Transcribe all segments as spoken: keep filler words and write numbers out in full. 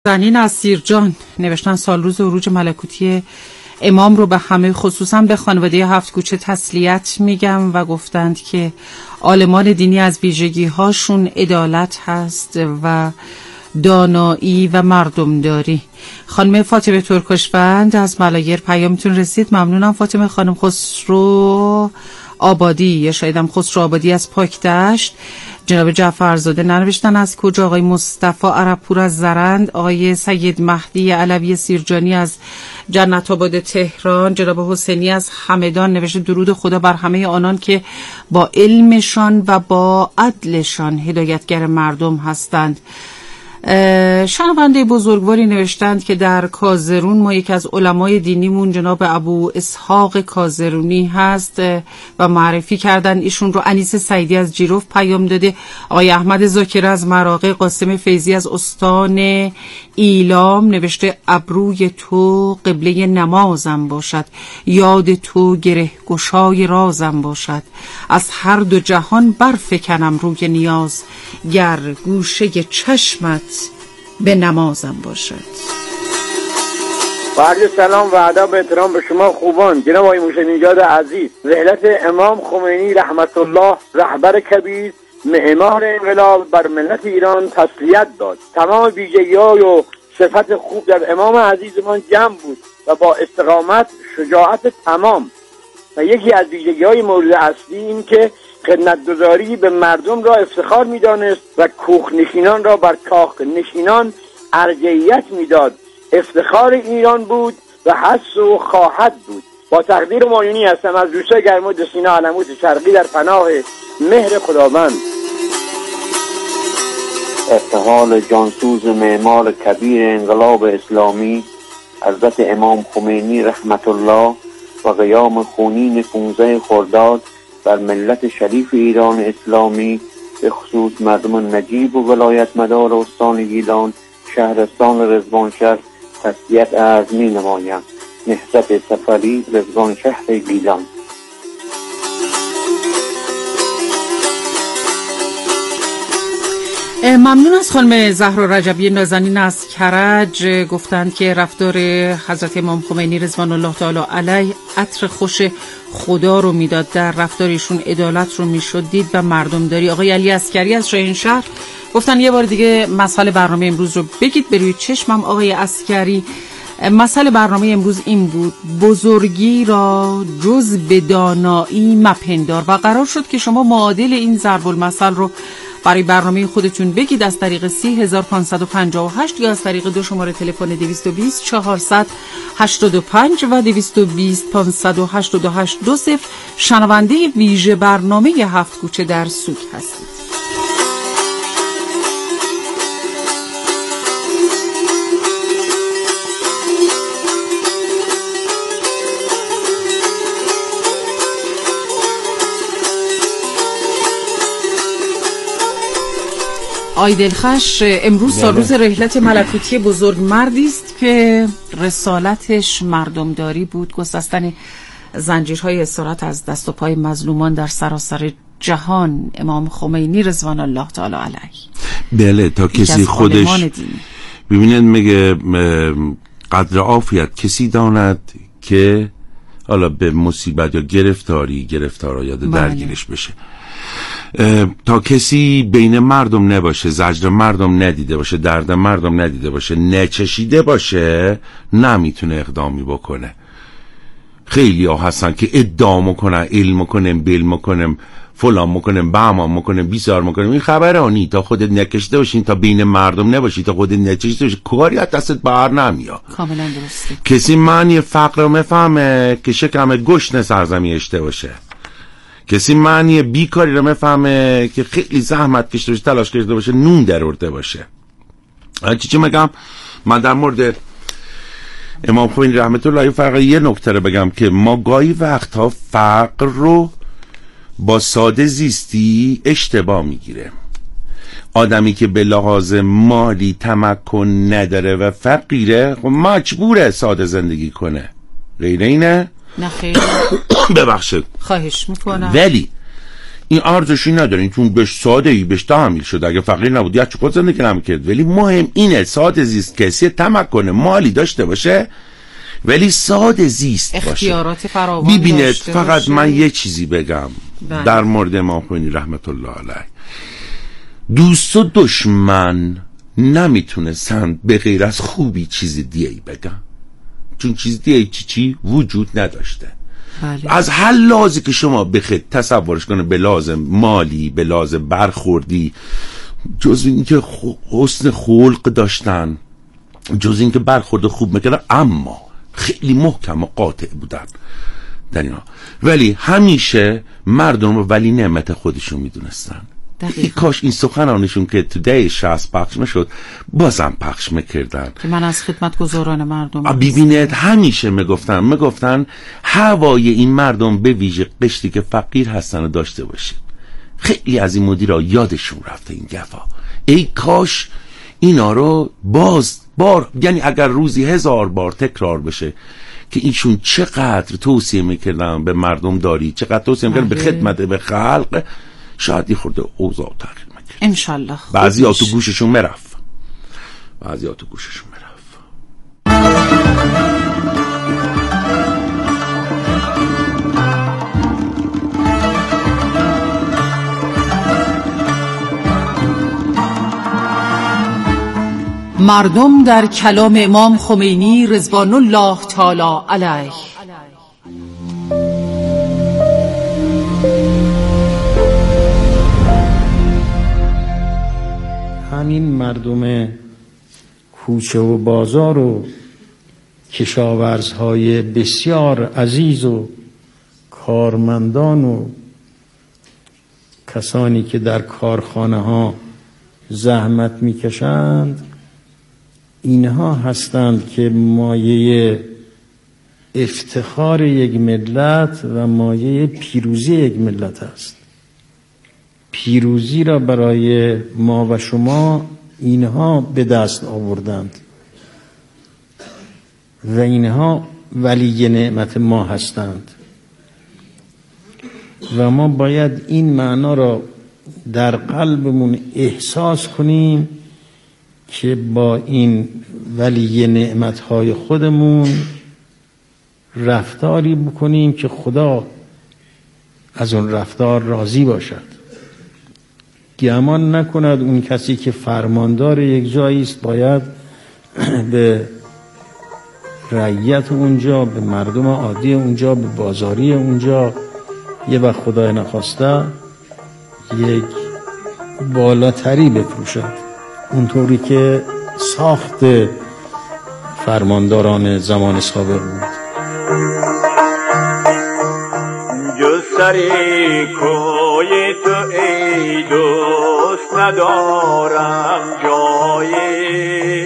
زنین از سیرجان نوشتن سال روز عروج ملکوتی امام رو به همه خصوصا به خانواده هفت کوچه تسلیت میگم و گفتند که عالمان دینی از ویژگی هاشون عدالت هست و دانایی و مردمداری. خانم فاطمه ترکشوند از ملایر پیامتون رسید. ممنونم فاطمه خانم. خسرو آبادی یا شایدم خسرو آبادی از پاکدشت، جناب جعفرزاده ننوشتن از کجا. آقای مصطفی عربپور از زرند، آقای سید مهدی علوی سیرجانی از جنت آباد تهران، جناب حسینی از همدان نوشته درود خدا بر همه آنان که با علمشان و با عدلشان هدایتگر مردم هستند. شنونده بزرگواری نوشتند که در کازرون ما یک از علمای دینیمون جناب ابو اسحاق کازرونی هست و معرفی کردن ایشون رو. انیس سعیدی از جیروف پیام داده. آقای احمد زاکر از مراغه، قاسم فیضی از استان ایلام نوشته ابروی تو قبله نمازم باشد، یاد تو گره گشای رازم باشد، از هر دو جهان برفکنم روی نیاز، گر گوشه چشمت به نمازم باشد. با عرض سلام و ادب و احترام به شما خوبان، جناب آقای موشی نژاد عزیز. رحلت امام خمینی رحمت الله رهبر کبیر معمار انقلاب بر ملت ایران تسلیت داد. تمام ویژگی‌ها و صفت خوب در امام عزیزمان جمع بود و با استقامت شجاعت تمام. و یکی از ویژگی‌های مورد اصلی این که خدمتگزاری به مردم را افتخار می‌دانست و کوخ نشینان را بر کاخ نشینان ارجحیت می‌داد. افتخار ایران بود و هست و خواهد بود. با تقدیر مایونی هستم از روستای گرمود سینا علموت شرقی در پناه مهر خداوند. ارتحال جانسوز معمار کبیر انقلاب اسلامی حضرت امام خمینی رحمت الله و قیام خونین پانزده خرداد بر ملت شریف ایران اسلامی، به خصوص مردم نجیب و ولایت مدار استان گیلان شهرستان رضوانشهر تسلیت عرض می نمایم. نهضت سفری، رضوانشهر گیلان. ممنون از خانم زهرا رجبی نازنین از کرج. گفتند که رفتار حضرت امام خمینی رضوان الله تعالی علیه عطر خوش خدا رو میداد، در رفتارشون عدالت رو میشد دید و مردمداری. آقای علی عسکری از شاهینشهر گفتن یه بار دیگه مسئله برنامه امروز رو بگید به روی چشمم. آقای عسکری، مسئله برنامه امروز این بود: بزرگی را جز به دانایی مپندار. و قرار شد که شما معادل این ضرب المثل رو برای برنامه خودتون بگید از طریق سی هزار پانصد و پنجاه و هشت یا از طریق دو شماره تلفن دویست و بیست چهارصد و هشتاد و پنج و دویست و بیست پانصد و هشتاد و هشت دو صفر. شنونده ویژه برنامه هفت کوچه در سوگ هستید. آی دلخوش، امروز سال روز رحلت ملکوتی بزرگ مردی است که رسالتش مردمداری بود، گسستن زنجیرهای اسارت از دست و پای مظلومان در سراسر جهان. امام خمینی رضوان الله تعالی علیه. بله، تا کسی خودش ببینید میگه قدر عافیت کسی داند که حالا به مصیبت یا گرفتاری گرفتار یا درگیرش بشه. تا کسی بین مردم نباشه، زجر مردم ندیده باشه، درد مردم ندیده باشه، نچشیده باشه، نمیتونه اقدامی بکنه. خیلی ها هستن که ادعا میکنن علم میکنم، بل میکنم، فلان میکنم، بهمان میکنم، بیزار میکنم. این خبره آنی تا خودت نکشیده باشین، تا بین مردم نباشی، تا خودت نچشیده باشی، کاری از دستت بر نمیاد. کاملا درسته. کسی معنی فقر رو مفهمه که شکم گشنه سرزمی اشته باشه. کسی معنی بیکاری رو مفهمه که خیلی زحمت کشیده باشه، تلاش کشیده باشه، نون در آورده باشه. چی چی میگم؟ من در مورد امام خمینی رحمت الله فقط یه نکته رو بگم که ما گاهی وقتها فقر رو با ساده زیستی اشتباه میگیره. آدمی که به لحاظ مالی تمکن نداره و فقیره، خب مجبوره ساده زندگی کنه. غیر اینه؟ نه خیلی ببخشید، خواهش میکنم. ولی این ارزشی نداره، این چون بهش ساده ای بهش تحمیل شده، اگه فقیر نبود یا چه زندگی نمی‌کرد. ولی مهم اینه ساده زیست، کسی تمکن مالی داشته باشه ولی ساده زیست باشه، اختیارات فراوان ببینید داشته فقط باشه. من یه چیزی بگم بله. در مورد امام خمینی رحمت الله علیه، دوست و دشمن نمیتونستن به غیر از خوبی چیز دیگه ای بگن، چون چیز دیگه چی چی وجود نداشته. بله. از هر لحاظی که شما بخید تصورش کنه، به لازم مالی، به لازم برخوردی، جز این که حسن خلق داشتن، جز این که برخورد خوب میکردن، اما خیلی محکم و قاطع بودن در اینا. ولی همیشه مردم رو ولی نعمت خودشون میدونستن. ای کاش این سخنانشون که تو ده شصت پخش نشد بازم پخش میکردن که من از خدمتگزاران مردم ببینید همیشه میگفتن میگفتن هوای این مردم به ویژه قشری که فقیر هستن رو داشته باشید. خیلی از این مدیرها یادشون رفته این گفا. ای کاش اینا رو باز بار، یعنی اگر روزی هزار بار تکرار بشه که ایشون چقدر توصیه میکردن به مردم داری، چقدر توصیه میکردن به خدمت به خلق، شاید یه خورده اوضاع تغییر میکرد انشالله. بعضی ها تو گوششون میرفت، بعضی ها تو گوششون میرفت. مردم در کلام امام خمینی رضوان الله تعالی علیه. همین مردم کوچه و بازار و کشاورزهای بسیار عزیز و کارمندان و کسانی که در کارخانه ها زحمت میکشند، اینها هستند که مایه افتخار یک ملت و مایه پیروزی یک ملت است. پیروزی را برای ما و شما اینها به دست آوردند و اینها ولی نعمت ما هستند و ما باید این معنا را در قلبمون احساس کنیم که با این ولی نعمتهای خودمون رفتاری بکنیم که خدا از اون رفتار راضی باشد. گمان نکند اون کسی که فرماندار یک جایی است باید به رعیت اونجا، به مردم عادی اونجا، به بازاری اونجا یه وقت خدای نخواسته یک بالاتری بفروشد، اونطوری که ساخت فرمانداران زمان سابق بود. جز سری کوی تو ای دوست ندارم جایی،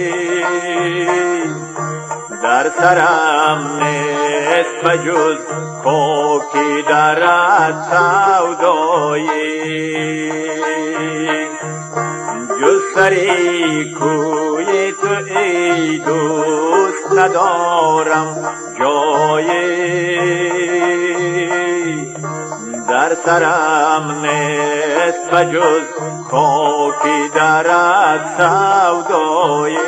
در سرم نیست و جز کوکی درد سودایی، جز سری کوی تو ای دوست ندارم جایی، در سرم نیست و جز خاکی درد سودایی.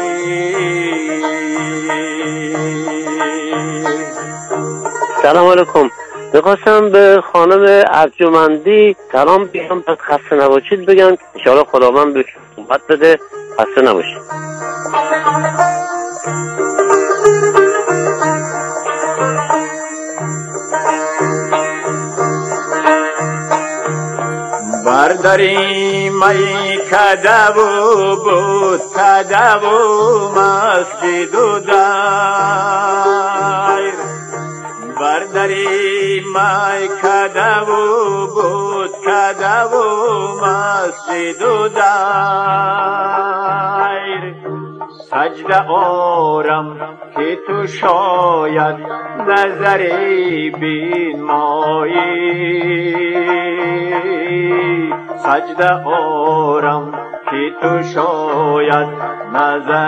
سلام علیکم. میخواستم به خانم ارجمندی سلام بیام، پس خسته نباشید بگم، انشاءالله خداوند به صحبت بده، خسته نباشید. برداری می کده و بود کده و مسجد و دیر، برداری می کده و بود کده و مسجد و دیر، سجده آرم که تو شاید نظری بین مایی، سجده آرم که تو شاید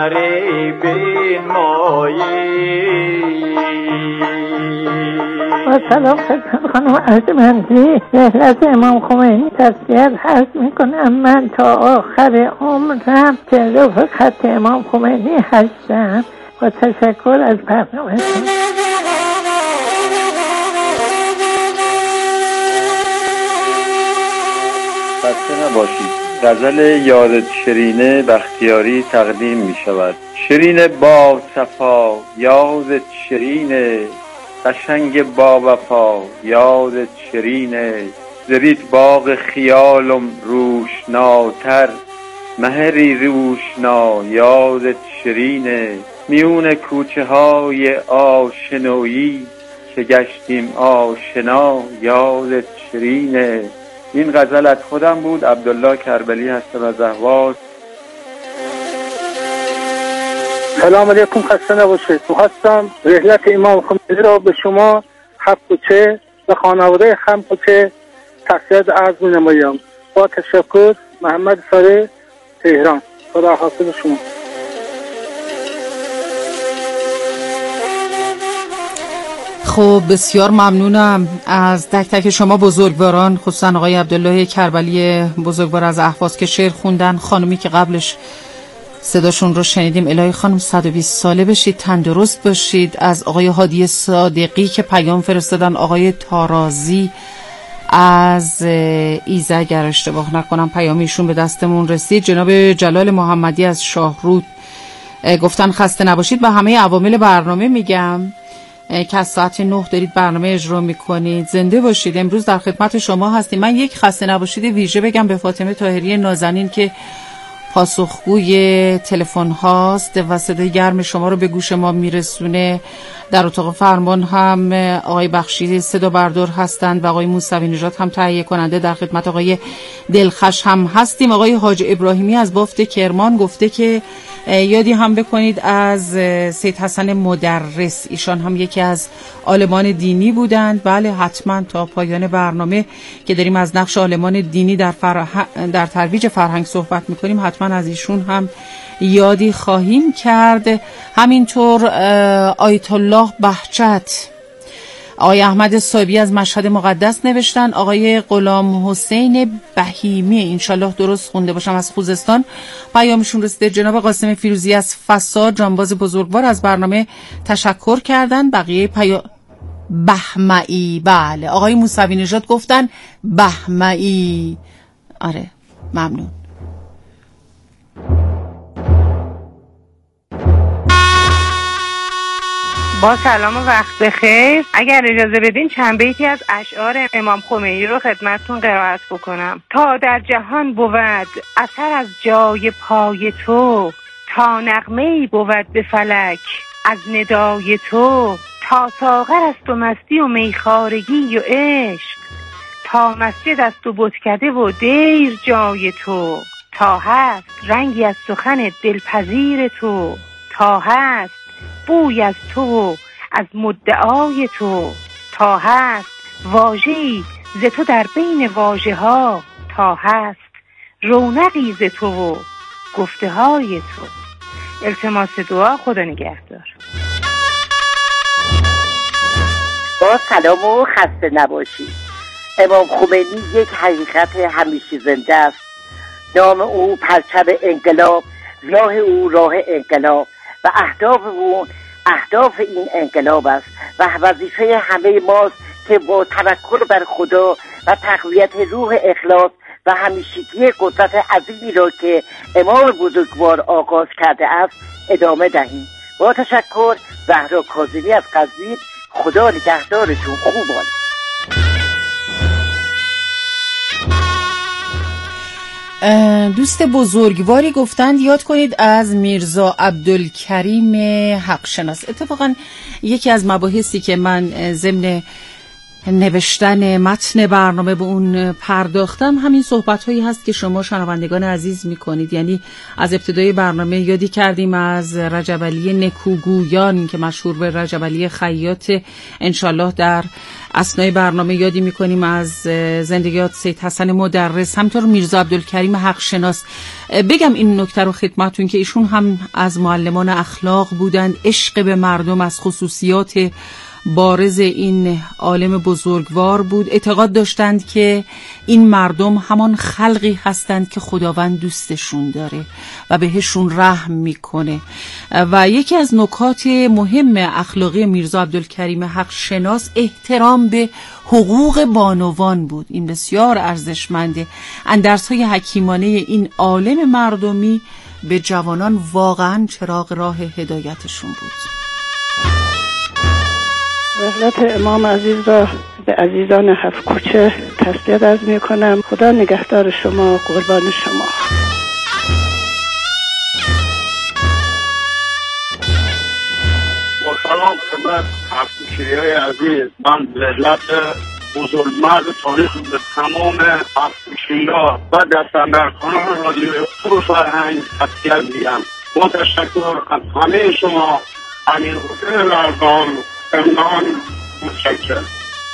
نظری بین مایی. با سلام خدمت خانم ارجمندی. رحلت امام خمینی تسلیت عرض میکنم. من تا آخر عمرم جلو خط امام خمینی هستم. با تشکر از برنامه‌تون. خسته نباشید. غزل یاد شرینه بختیاری تقدیم می شود. شرین با صفا یاد شرینه، قشنگ با وفا یاد شرینه. زرید باغ خیالم روشناتر، مهری روشنا یاد شرینه. میون کوچه های آشنایی که گشتیم آشنا یاد شرینه. این غزل از خودم بود. عبدالله کربلی هستم از اهواز. سلام علیکم، خسته نباشید. می‌خواستم رحلت امام خمینی را به شما حق کوچه و خانواده خم کوچه تسلیت عرض می‌نمایم. با تشکر. محمد ساره، تهران. خدا حافظ شما. خب بسیار ممنونم از تک تک شما بزرگواران، خصوصا آقای عبدالله کربلی بزرگوار از اهواز که شعر خوندن، خانمی که قبلش صداشون رو شنیدیم. الهی خانم صد و بیست ساله بشید، تندرست باشید. از آقای هادی صادقی که پیام فرستادن، آقای تارازی از ایزه اگر اشتباه نکنم پیامیشون به دستمون رسید. جناب جلال محمدی از شاهرود گفتن خسته نباشید. به همه عوامل برنامه میگم که از ساعت نه دارید برنامه اجرا میکنید. زنده باشید. امروز در خدمت شما هستیم. من یک خسته نباشید ویژه بگم به فاطمه طاهری نازنین که پاسخگوی تلفن هاست و صدای گرم شما رو به گوش ما میرسونه. در اتاق فرمان هم آقای بخشی صدا بردار هستند و آقای موسوی نژاد هم تهیه کننده. در خدمت آقای دلخش هم هستیم. آقای حاج ابراهیمی از بافت کرمان گفته که یادی هم بکنید از سید حسن مدرس، ایشان هم یکی از عالمان دینی بودند. بله حتما تا پایان برنامه که داریم از نقش عالمان دینی در, فرح... در ترویج فرهنگ صحبت میکنیم حتما از ایشون هم یادی خواهیم کرد. همینطور آیت الله بهجت، آقای احمد صابی از مشهد مقدس نوشتن، آقای غلام حسین بهیمی انشالله درست خونده باشم از خوزستان پیامشون رسیده. جناب قاسم فیروزی از فساد جانباز بزرگوار از برنامه تشکر کردن. بقیه پیام بهمعی، بله آقای موسوی نژاد گفتن بهمعی. آره ممنون. با سلام و وقت بخیر. اگر اجازه بدین چند بیتی از اشعار امام خمینی رو خدمتتون قرائت بکنم. تا در جهان بود اثر از جای پای تو، تا نغمه‌ای بود به فلک از ندای تو، تا ساغر است و مستی و میخارگی و عشق، تا مسجد است و بتکده و دیر جای تو، تا هست رنگی از سخن دلپذیر تو، تا هست بوی از تو از مدعای تو، تا هست واژه‌ای ز تو در بین واژه ها، تا هست رونقی ز تو و گفته های تو. التماس دعا. خدا نگهدار. با سلام و خسته نباشید. امام خمینی یک حقیقت همیشه زنده است. نام او پرچم انقلاب، راه او راه انقلاب و اهداف او اهداف این انقلاب است و وظیفه همه ماست که با توکل بر خدا و تقویت روح اخلاص و همیشگی قدرت عظیمی را که امام بزرگوار آغاز کرده است ادامه دهیم. با تشکر. زهرا کاظمی از قزوین. خدا نگهدارتون. خوبان. دوست بزرگواری گفتند یاد کنید از میرزا عبدالکریم حقشناس. اتفاقا یکی از مباحثی که من ضمن نوشتن متن برنامه به اون پرداختم همین صحبت هایی هست که شما شنوندگان عزیز میکنید. یعنی از ابتدای برنامه یادی کردیم از رجب علی نکوگویان که مشهور به رجب علی خیاط، انشالله در اثنای برنامه یادی میکنیم از زندگیات سید حسن مدرس، همینطور میرزا عبدالکریم حق شناس. بگم این نکته رو خدمتون که ایشون هم از معلمان اخلاق بودند. عشق به مردم از خصوصیات بارز این عالم بزرگوار بود. اعتقاد داشتند که این مردم همان خلقی هستند که خداوند دوستشون داره و بهشون رحم میکنه. و یکی از نکات مهم اخلاقی میرزا عبدالکریم حق شناس احترام به حقوق بانوان بود. این بسیار ارزشمنده. اندرس‌های حکیمانه این عالم مردمی به جوانان واقعا چراغ راه هدایتشون بود. رحلت امام عزیز را به عزیزان هفت کوچه تسلیت عرض می کنم. خدا نگهدار شما، قربان شما. با سلام خدمت هفت کوچه‌های عزیز، من رحلت بزرگمرد تاریخ به تمام هفت کوچه‌ها و دستاندرکاران رادیو پور فرهنگ تسلیت میگم. با تشکر از همه شما. امیر حسین لرزان، امنان، متشکرم.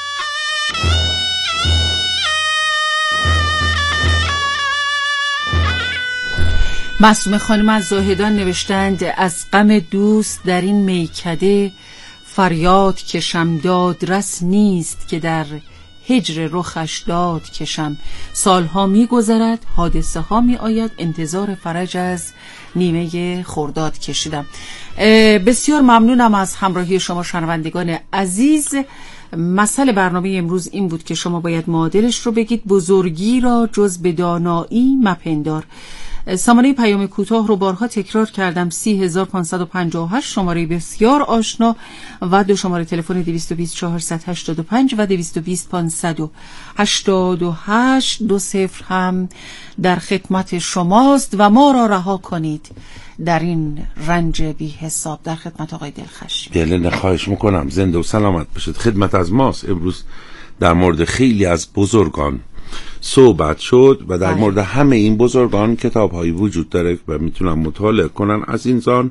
معصومه خانم از زاهدان نوشتند از غم دوست در این میکده فریاد کشم، داد رس نیست که در هجر رخش داد کشم. سالها می گذرد، حادثه ها می آید، انتظار فرج از نیمه خرداد کشیدم. بسیار ممنونم از همراهی شما شنوندگان عزیز. مسئله برنامه امروز این بود که شما باید معادلش رو بگید. بزرگی را جز به دانایی مپندار. سامانه پیام کوتاه رو بارها تکرار کردم. سی هزار پانصد و پنجاه و هشت شماره بسیار آشنا و دو شماره تلفن دویست و بیست چهارصد و هشتاد و پنج و دویست و بیست پانصد و هشتاد و هشت. دو صفر هم در خدمت شماست و ما را رها کنید در این رنج بی حساب. در خدمت آقای دلخشی. بله، خواهش میکنم. زنده و سلامت باشید. خدمت از ماست. امروز در مورد خیلی از بزرگان صحبت شد و در مورد همه این بزرگان کتاب هایی وجود داره و میتونن مطالعه کنن از این زان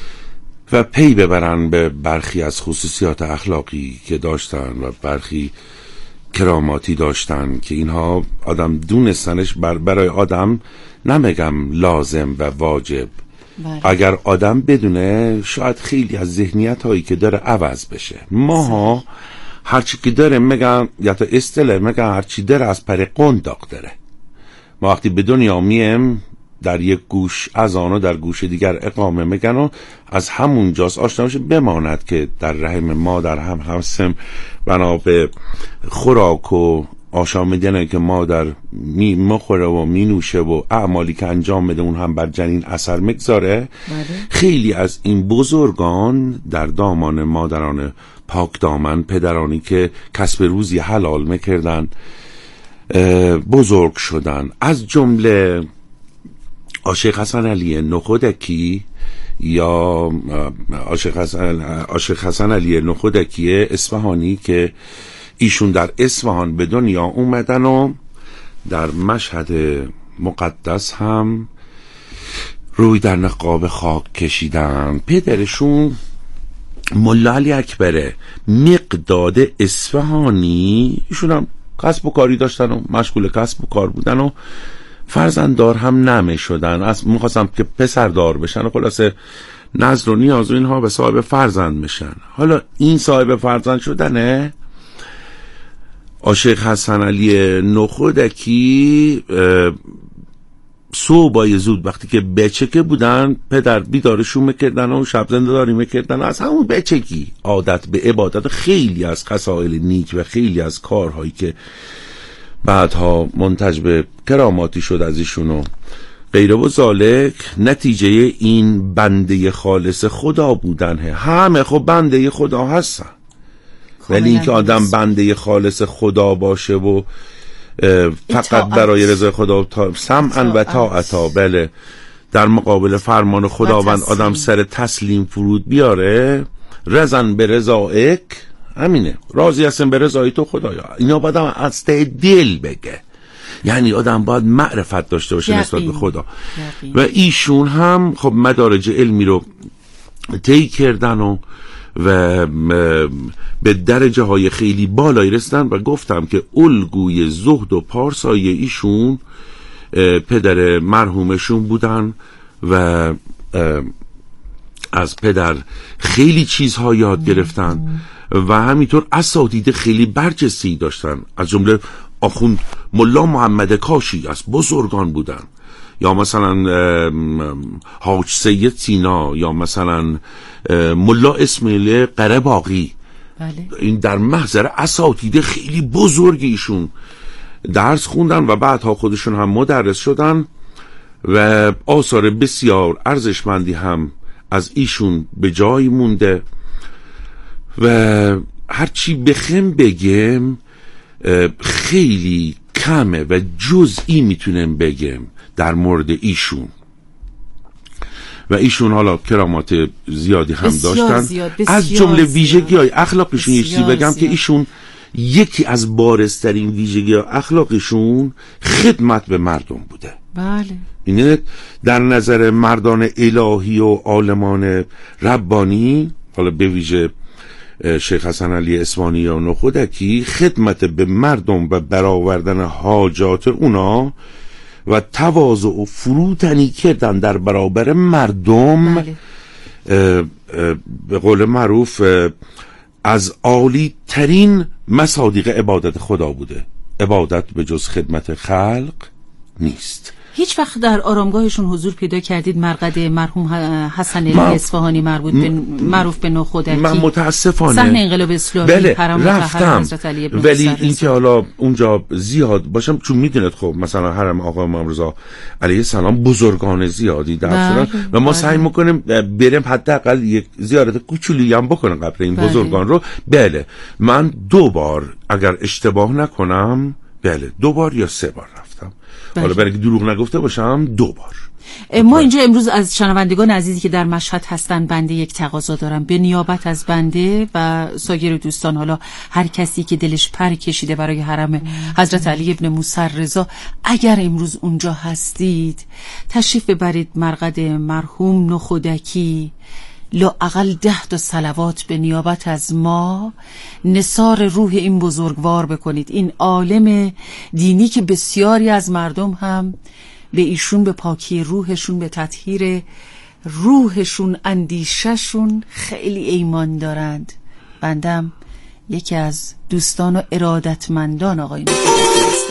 و پی ببرن به برخی از خصوصیات اخلاقی که داشتن و برخی کراماتی داشتن که اینها آدم دونستنش بر برای آدم نمیگم لازم و واجب. بله. اگر آدم بدونه شاید خیلی از ذهنیت هایی که داره عوض بشه. ماها هرچی که داره میگن یا تا اصطلاح میگن هرچی داره از پر قنداق داره. ما وقتی به دنیا میم در یک گوش از آنو در گوش دیگر اقامه میگن و از همون جاست آشنا بشه بماند که در رحم مادر هم هستم بنا به خوراک و آشامیدنی که مادر می مخوره و می نوشه و اعمالی که انجام میده اون هم بر جنین اثر میگذاره. خیلی از این بزرگان در دامان مادران پاک دامن، پدرانی که کسب روزی حلال میکردن بزرگ شدن. از جمله عاشق حسن علی نخودکی یا عاشق حسن, عاشق حسن علی نخودکی اصفهانی که ایشون در اصفهان به دنیا اومدن و در مشهد مقدس هم روی در نقاب خاک کشیدن. پدرشون ملا علی اکبر مقداد اصفهانی، ایشون هم کسب و کاری داشتن و مشغول کسب و کار بودن و فرزنددار هم نمی شدن. از میخواستم که پسردار بشن و خلاصه نظر و نیاز و اینها به صاحب فرزند میشن. حالا این صاحب فرزند شدنه عاشق حسن علی نخودکی صبحای زود وقتی که بچکه بودن پدر بیدارشون میکردن و شب زنده داری میکردن. از همون بچگی عادت به عبادت، خیلی از خصائل نیک و خیلی از کارهایی که بعدها منتج به کراماتی شد از ایشونو غیره و ذالک نتیجه این بنده خالص خدا بودن. همه خب بنده خدا هستن، ولی اینکه آدم بنده خالص خدا باشه و فقط برای رضای خدا سمعا و طاعتا، بله، در مقابل فرمان خداوند آدم سر تسلیم فرود بیاره، رضن به رضایک، همینه، راضی هستم به رضای تو خدایا. اینا باید آدم از ته دل بگه، یعنی آدم باید معرفت داشته باشه نسبت به خدا. یقین. و ایشون هم خب مدارج علمی رو طی کردن و و به درجه های خیلی بالایی رسیدن و گفتم که الگوی زهد و پارسایی ایشون پدر مرحومشون بودن و از پدر خیلی چیزها یاد گرفتن و همینطور اساتید خیلی برجسته‌ای داشتن، از جمله آخوند ملا محمد کاشی از بزرگان بودن، یا مثلا حاج سید سینا، یا مثلا ملا اسماعیل قره‌باغی. بله. این در محضر اساتید خیلی بزرگ ایشون درس خوندن و بعدها خودشون هم مدرس شدن و آثار بسیار ارزشمندی هم از ایشون به جای مونده و هرچی بخم بگم خیلی کمه و جزئی میتونم بگم در مورد ایشون. و ایشون حالا کرامات زیادی هم داشتن، زیاد، از جمله ویژگی های اخلاقشون یه چیزی بگم زیاد. که ایشون یکی از بارزترین ویژگی های اخلاقشون خدمت به مردم بوده. بله. اینه در نظر مردان الهی و عالمان ربانی، حالا به ویژه شیخ حسن علی اصفهانی یا نخودکی، خدمت به مردم و برآوردن حاجات اونا و تواضع و فروتنی کردن در برابر مردم، بله. اه اه به قول معروف از عالی ترین مصادیق عبادت خدا بوده. عبادت به جز خدمت خلق نیست. هیچ وقت در آرامگاهشون حضور پیدا کردید؟ مرقد مرحوم حسن علی اصفهانی مربوط به معروف به نخودکی، من متاسفانه صحن انقلاب اسلامی بله رفتم، ولی اینکه حالا اونجا زیاد باشم، چون میدونید خب مثلا حرم آقا امام رضا علیه السلام بزرگان زیادی در شدن و ما سعی میکنیم بریم حداقل یک زیارت کوچولی هم بکنیم قبل این بله. بزرگان رو. بله من دو بار اگر اشتباه نکنم، بله دو بار یا سه بار رفتم. حالا برای که دروغ نگفته باشم دو بار. ما اینجا امروز از شنوندگان عزیزی که در مشهد هستن بنده یک تقاضا دارم به نیابت از بنده و سایر دوستان، حالا هر کسی که دلش پر کشیده برای حرم حضرت علی ابن موسی رضا، اگر امروز اونجا هستید تشریف ببرید مرقد مرحوم نخودکی، لااقل ده تا صلوات به نیابت از ما نثار روح این بزرگوار بکنید. این عالم دینی که بسیاری از مردم هم به ایشون، به پاکی روحشون، به تطهیر روحشون، اندیششون خیلی ایمان دارند. بندم یکی از دوستان و ارادتمندان آقای نخودکی هستم.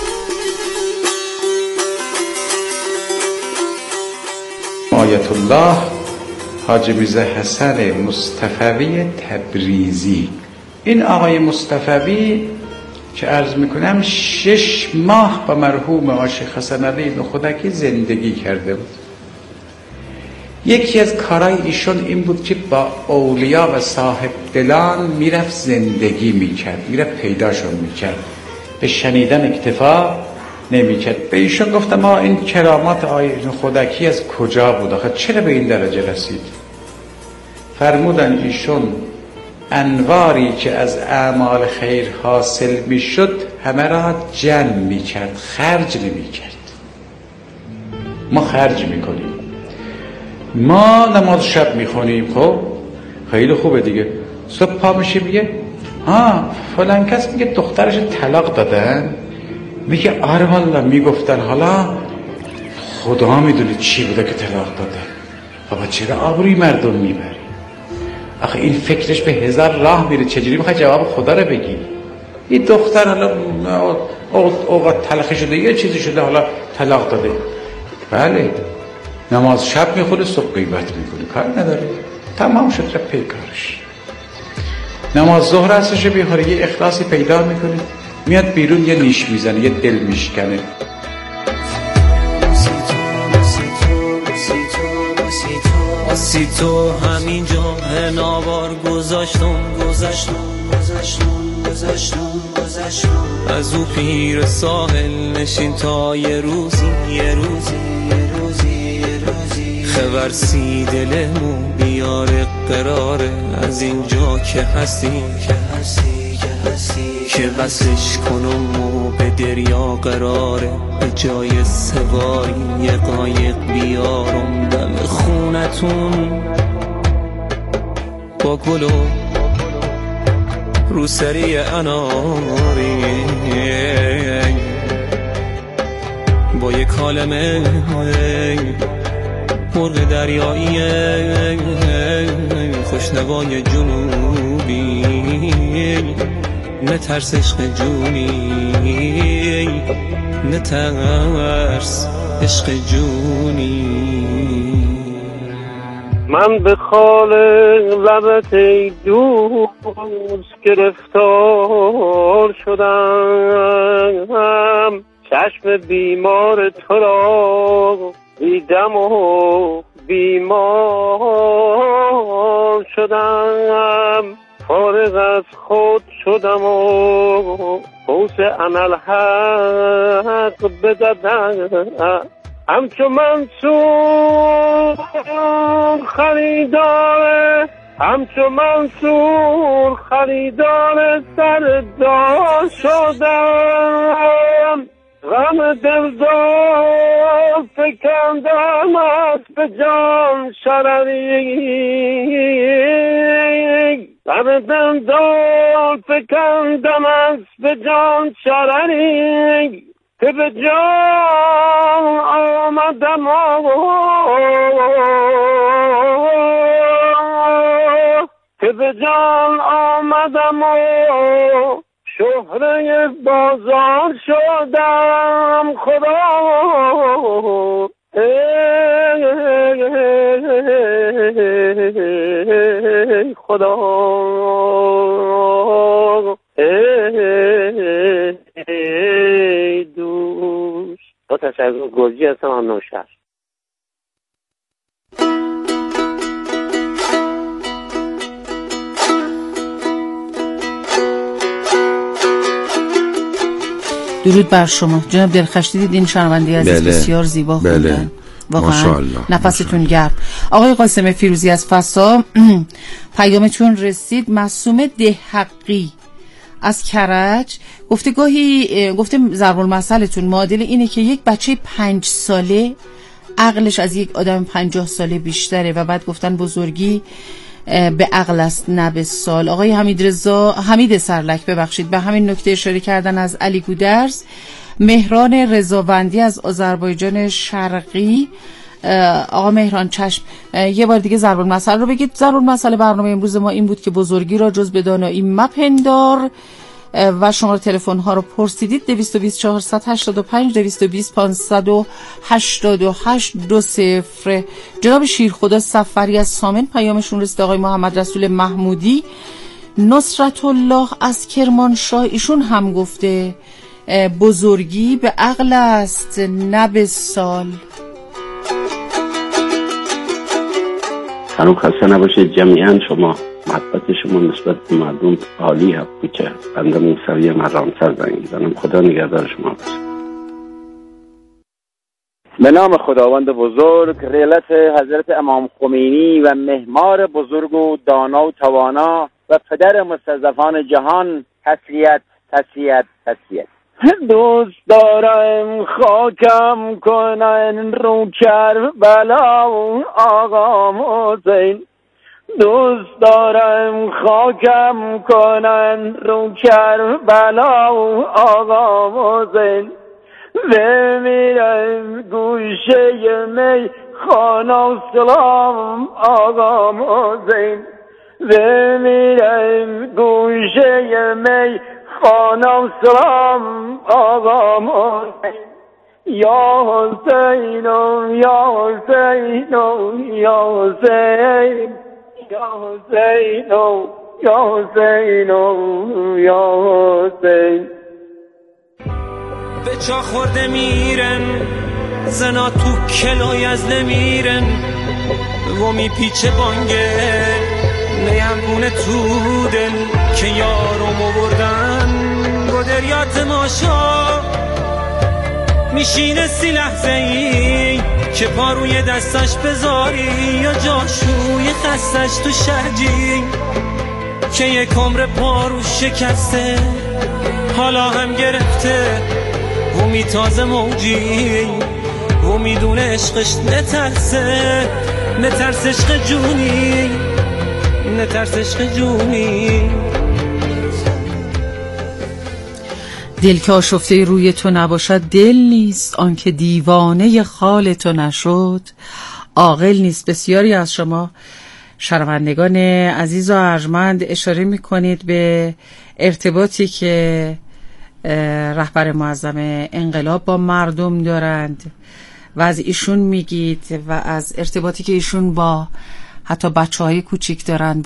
آیت الله حاج میرزا حسن مصطفوی تبریزی. این آقای مصطفوی که عرض میکنم شش ماه با مرحوم آقای شیخ حسن علی نخودکی زندگی کرده بود. یکی از کارهای ایشون این بود که با اولیا و صاحب دلان میرفت زندگی میکرد، میرفت پیداشون میکرد، به شنیدن اکتفا نمیکرد. به ایشون گفتم ما این کرامات آقای نخودکی از کجا بود آخه چرا به این درجه رسید؟ فرمودن ایشون انواری که از اعمال خیر حاصل میشد همه را جمع میکرد، خرج نمیکرد. ما خرج میکنیم، ما نماز شب میخونیم، خب خیلی خوبه دیگه. صبح پا میشه میگه ها فلان کس میگه دخترش طلاق دادن، میگه آره والله میگفتن، حالا خدا میدونه چی بوده که طلاق داده. بابا چرا آبروی مردم میبری؟ آخه این فکرش به هزار راه میره، چجوری میخوای جواب خدا رو بگی؟ این دختر حالا اوقات تلخی شده، یه چیزی شده، حالا طلاق داده. بله نماز شب میخونه، صبح غیبت میکنه، کار نداره، تمام شد رفت پی کارش. نماز ظهر هستش بیخوره، یه اخلاصی پیدا میکنه، میاد بیرون یه نیش میزنه، یه دل میشکنه. سی تو همینجا ناوار گذاشتم گذاشتم گذاشتم گذاشتم گذاشتم از او پیر ساحل نشین تا یه روزی یه روزی یه روزی یه روزی خبر سی دلمو بیاره قراره از اینجا که هستی که هستی که هستی که بسش کنم و به دریا قراره به جای سواری یه قایق بیارم دم خونتون با گل و روسری اناری، با یک کالمه مرغ دریایی خوشنوای جنوبی، نه ترس عشق جونی، نه ترس عشق جونی. من به خال لبت ای دوست گرفتار شدم، چشم بیمار تو را دیدم و بیمار شدم، فارغ از خود شدم و قوس انالحق بددم، همچو منصور خریدار، همچو منصور خریدار سردار شدم، غم دلدار فکندم از به جان شرری، غم دلدار فکندم از به جان شرری، که به جان آمدم که به جان آمدم شهره بازار شدم خدا، ای خدا، ای دوست. با تشکر، گرجی هستم، هم نوشهر. درود بر شما جناب دلخشتی. دیدین شنونده عزیز بله. بسیار زیبا خوندن بله. واقعا نفستون گرم. آقای قاسم فیروزی از فسا پیامتون رسید. معصومه دهحقی از کرج گفته گاهی گفته ضرب المثلتون معادل اینه که یک بچه پنج ساله عقلش از یک آدم پنجاه ساله بیشتره و بعد گفتن بزرگی به عقل است نه به سال. آقای حمید رضا حمید سرلک ببخشید به همین نکته اشاره کردن از علی گودرز. مهران رضاوندی از آذربایجان شرقی. آقا مهران چشم یه بار دیگه ضرب المثل رو بگید. ضرب المثل برنامه امروز ما این بود که بزرگی را جز به دانایی مپندار و شماره تلفن ها رو پرسیدید دویست و بیست چهارصد و هشتاد و پنج دویست و بیست پانصد و هشتاد و هشت دو صفر. جناب شیرخدا سفری از سامن پیامشون رسید. آقای محمد رسول محمودی. نصرت الله از کرمانشاه ایشون هم گفته بزرگی به عقل است نه به سال. سلام، خسته نباشید جمیعا. شما محبت شما نسبت به مردم عالی هست که بنده موسوی مرانسر زنگ زنم. خدا نگهدار شما باشه. به نام خداوند بزرگ، ریلت حضرت امام خمینی و مهمار بزرگ و دانا و توانا و پدر مستضعفان جهان، تسلیت تسلیت تسلیت. دوست دارم خاکم کنن رو کربلا آقا حسین، دوست دارم خاکم کنن رو کربلا آقا حسین، بمیرم گوشه می خانه سلام آقا حسین، بمیرم گوشه می خانم سلام آقا حسین، یا حسین یا حسین یا حسین یا حسین یا حسین یا حسین. به چا خورده میرن زنا تو کلای از نمیرن و میپیچه بانگه نیمونه تو دل که یارو بردن با دریات ماشا میشینه سی لحظه ای که پا روی دستش بذاری یا جاشوی خستش تو شرجی که یک عمر پا رو شکسته حالا هم گرفته و میتازه موجی و میدونه عشقش نترسه نترس عشق جونی نترس عشق جونی. دل که آشفته روی تو نباشد دل نیست، آنکه دیوانه خال تو نشد عاقل نیست. بسیاری از شما شنوندگان عزیز و ارجمند اشاره میکنید به ارتباطی که رهبر معظم انقلاب با مردم دارند و از ایشون میگید و از ارتباطی که ایشون با حتی بچه های کوچیک دارند.